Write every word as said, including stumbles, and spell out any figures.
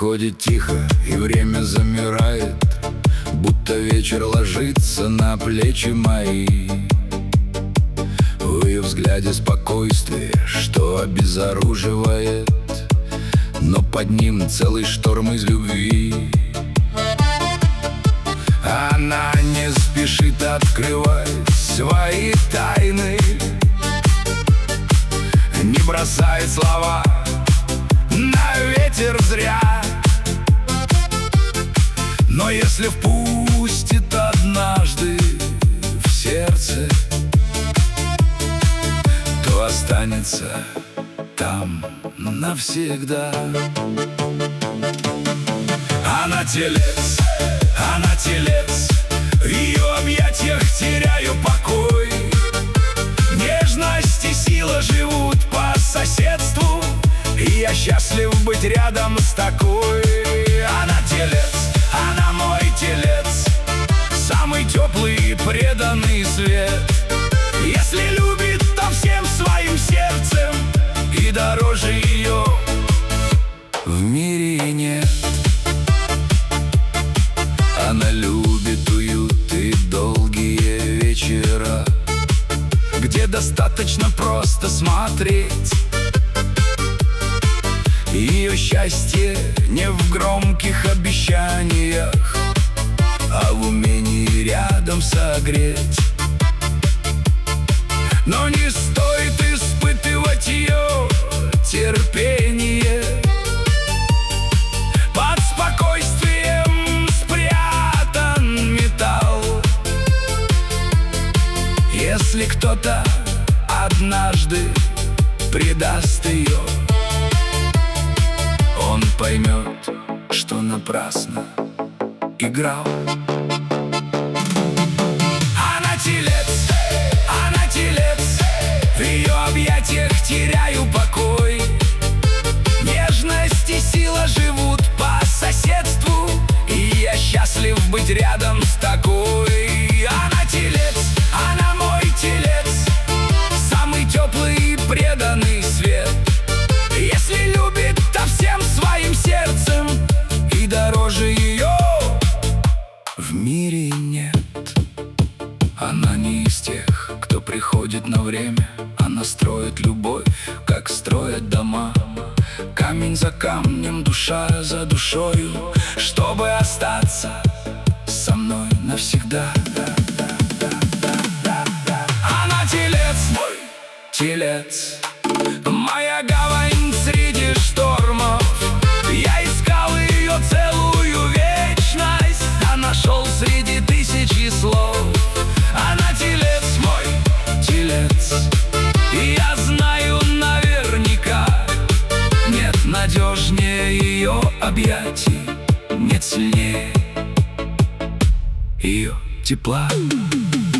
проходит тихо, и время замирает, будто вечер ложится на плечи мои. В ее взгляде спокойствие, что обезоруживает, но под ним целый шторм из любви. Она не спешит открывать свои тайны, не бросает слова на ветер зря. Но если впустит однажды в сердце, то останется там навсегда. Она телец, она телец, в ее объятиях теряю покой. Нежность и сила живут по соседству, и я счастлив быть рядом с такой. Она телец, она мой телец, самый теплый и преданный свет. Если любит, то всем своим сердцем, и дороже ее в мире нет. Она любит уют и долгие вечера, где достаточно просто смотреть. Ее счастье не в громких обещаниях, а в умении рядом согреть. Но не стоит испытывать ее терпение, под спокойствием спрятан металл. Если кто-то однажды предаст ее, он поймет, что напрасно играл. Она телец, она телец, в ее объятиях теряю покой. Нежность и сила живут по соседству, и я счастлив быть рядом с такой. Она телец, она мой телец, самый теплый и преданный свет. Если любит, то всем своим сердцем, и дороже ее в мире нет. Она не из тех, кто приходит на время, она строит любовь, как строят дома. Камень за камнем, душа за душою, чтобы остаться со мной навсегда. Она телец, мой телец, моя гавань среди штормов. Я искал ее целую вечность, а нашел среди тысячи слов. Она телец, мой телец, и я знаю наверняка, нет надежнее ее объятий, нет сильнее ее тепла.